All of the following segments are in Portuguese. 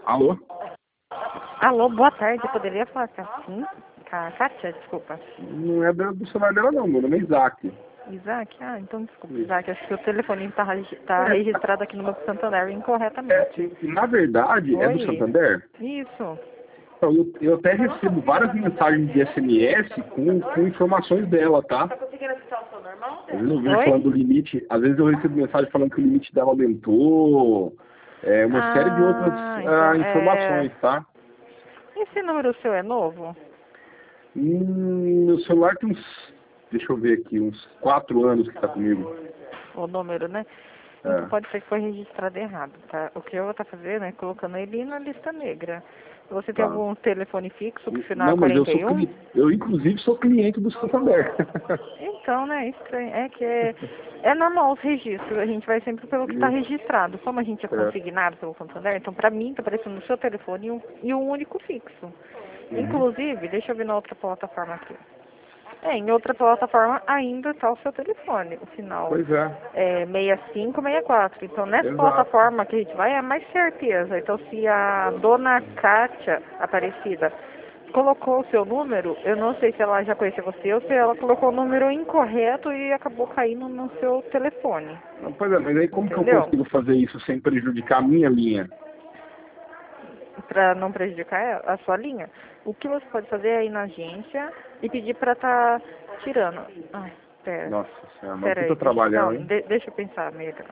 Alô? Alô, boa tarde. Eu poderia falar com a Kátia, desculpa. Não é do celular dela não, meu nome é Isaac. Isaac? Ah, então desculpa, Isaac. Acho que o telefone tá registrado aqui no meu Santander incorretamente. Na verdade, é do Oi. Santander. Isso. Então, eu até recebo várias mensagens de SMS com informações dela, tá? Às vezes eu vejo Oi? falando do limite, às vezes eu recebo mensagem falando que o limite dela aumentou, uma série de outras Então, informações, tá? esse número seu é novo? Meu celular tem uns, deixa eu ver aqui, uns 4 anos que tá comigo. O número, né? Então pode ser que foi registrado errado, tá? O que eu vou estar fazendo é colocando ele na lista negra. Você tem Tá. algum telefone fixo que final é Não, mas 41? eu inclusive sou cliente do Santander. Então, né, estranho. É que é normal os registros, a gente vai sempre pelo que está registrado. Como a gente é consignado pelo Santander, então para mim está aparecendo no seu telefone e um único fixo. Inclusive, deixa eu ver na outra plataforma aqui. Em outra plataforma ainda está o seu telefone, o final Pois é. é 6564. Então nessa Exato. plataforma que a gente vai é mais certeza. Então se a dona Kátia Aparecida colocou o seu número, eu não sei se ela já conhecia você ou se ela colocou o número incorreto e acabou caindo no seu telefone. Pois é, mas aí como que eu Entendeu? consigo fazer isso sem prejudicar a minha linha? Para não prejudicar a sua linha, o que você pode fazer é ir na agência e pedir para estar tirando. Ai, pera. Nossa senhora, mas Pera puta aí, trabalhão, hein? deixa eu pensar, amiga.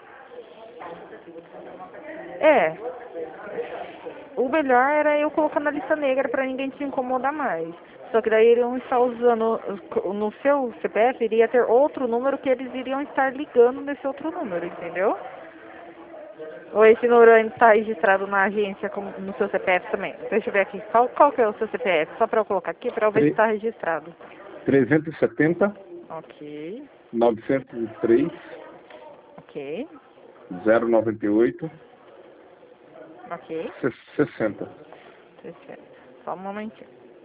O melhor era eu colocar na lista negra para ninguém te incomodar mais. Só que daí eles iam estar usando, no seu CPF iria ter outro número que eles iriam estar ligando nesse outro número, entendeu? Ou esse número ainda está registrado na agência como no seu CPF também. Deixa eu ver aqui, qual que é o seu CPF? Só para eu colocar aqui para eu ver se está registrado. 370 Ok, 903 ok, 098 ok. 60. Só um momentinho.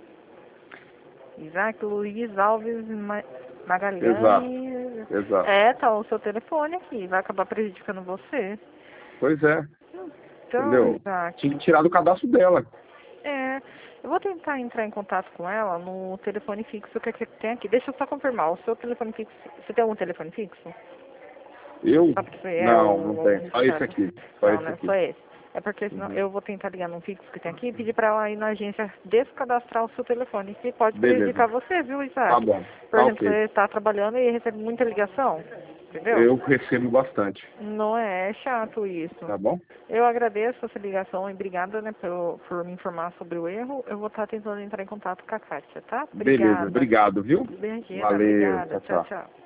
Isaac Luiz Alves Exato, Magalhães. exato. Tá o seu telefone aqui. Vai acabar prejudicando você. Pois é, Então, entendeu? Isaac, Tinha que tirar do cadastro dela. eu vou tentar entrar em contato com ela no telefone fixo que tem aqui. Deixa eu só confirmar. O seu telefone fixo. Você tem algum telefone fixo? Eu? Só porque Não o tem. Só esse registrado. aqui. Só Não, esse né? aqui. Só esse. É porque senão eu vou tentar ligar num fixo que tem aqui e pedir pra ela ir na agência descadastrar o seu telefone, que pode Beleza. prejudicar você, viu, Tá Isaac? bom. Por Tá exemplo, ok. você tá trabalhando e recebe muita ligação, entendeu? Eu recebo bastante. Não é chato isso. Tá bom? Eu agradeço essa ligação e obrigada, né, por me informar sobre o erro. Eu vou estar tentando entrar em contato com a Kátia, tá? Beleza. Obrigada. Obrigado, viu? Imagina, Valeu. obrigada. Tchau, Tchau, tchau. tchau.